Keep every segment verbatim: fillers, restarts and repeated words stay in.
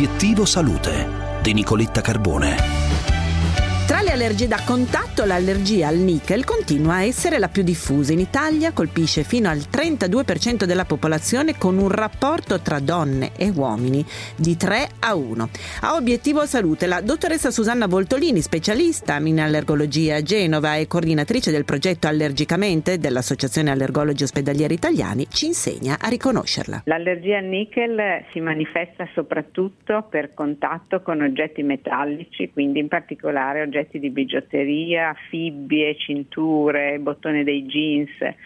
Obiettivo Salute di Nicoletta Carbone. Tra le allergie da contatto, l'allergia al nickel continua a essere la più diffusa. In Italia colpisce fino al trentadue per cento della popolazione, con un rapporto tra donne e uomini di tre a uno. A Obiettivo Salute la dottoressa Susanna Voltolini, specialista in allergologia a Genova e coordinatrice del progetto Allergicamente dell'Associazione Allergologi Ospedalieri Italiani, ci insegna a riconoscerla. L'allergia al nickel si manifesta soprattutto per contatto con oggetti metallici, quindi in particolare oggetti di bigiotteria, fibbie, cinture, bottone dei jeans,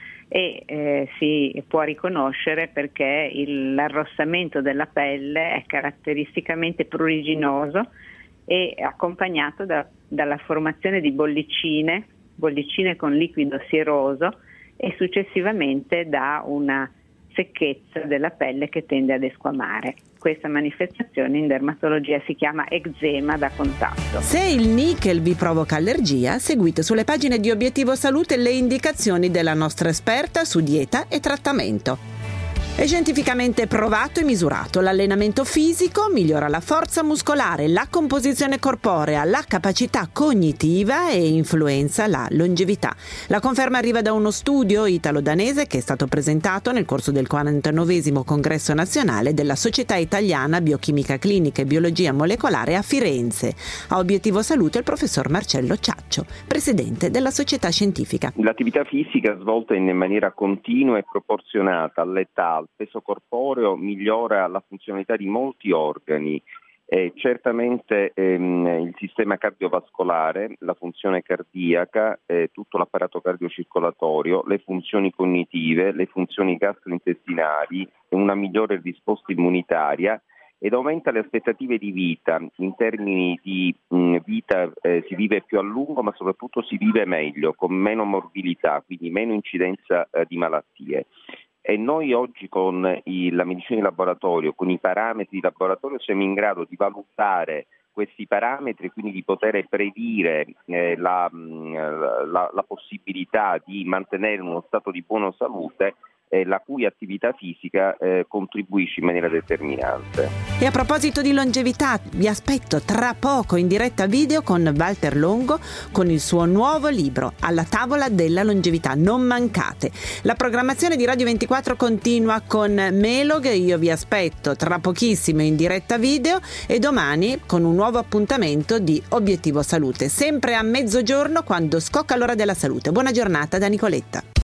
e eh, si può riconoscere perché il, l'arrossamento della pelle è caratteristicamente pruriginoso e accompagnato da, dalla formazione di bollicine, bollicine con liquido sieroso, e successivamente da una secchezza della pelle che tende ad esquamare. Questa manifestazione in dermatologia si chiama eczema da contatto. Se il nickel vi provoca allergia, seguite sulle pagine di Obiettivo Salute le indicazioni della nostra esperta su dieta e trattamento. È scientificamente provato e misurato. L'allenamento fisico migliora la forza muscolare, la composizione corporea, la capacità cognitiva e influenza la longevità. La conferma arriva da uno studio italo-danese che è stato presentato nel corso del quarantanovesimo congresso nazionale della Società Italiana Biochimica Clinica e Biologia Molecolare a Firenze. A Obiettivo Salute il professor Marcello Ciaccio, presidente della società scientifica. L'attività fisica svolta in maniera continua e proporzionata all'età, il peso corporeo, migliora la funzionalità di molti organi, eh, certamente ehm, il sistema cardiovascolare, la funzione cardiaca, eh, tutto l'apparato cardiocircolatorio, le funzioni cognitive, le funzioni gastrointestinali, una migliore risposta immunitaria, ed aumenta le aspettative di vita. In termini di mh, vita eh, si vive più a lungo, ma soprattutto si vive meglio, con meno morbilità, quindi meno incidenza eh, di malattie. E noi oggi con i, la medicina di laboratorio, con i parametri di laboratorio, siamo in grado di valutare questi parametri, quindi di poter predire eh, la, la, la possibilità di mantenere uno stato di buona salute, eh, la cui attività fisica eh, contribuisce in maniera determinante. E a proposito di longevità, vi aspetto tra poco in diretta video con Walter Longo con il suo nuovo libro Alla tavola della longevità. Non mancate. La programmazione di Radio ventiquattro continua con Melog. Io vi aspetto tra pochissimo in diretta video e domani con un nuovo appuntamento di Obiettivo Salute, sempre a mezzogiorno quando scocca l'ora della salute. Buona giornata da Nicoletta.